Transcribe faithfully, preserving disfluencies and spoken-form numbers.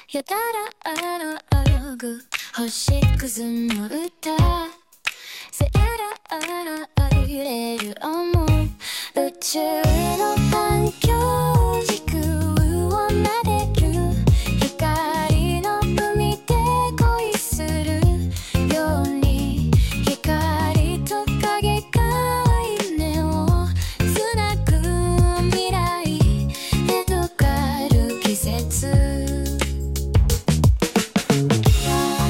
やたらアナログ星屑の歌せらあらあふれる思う宇宙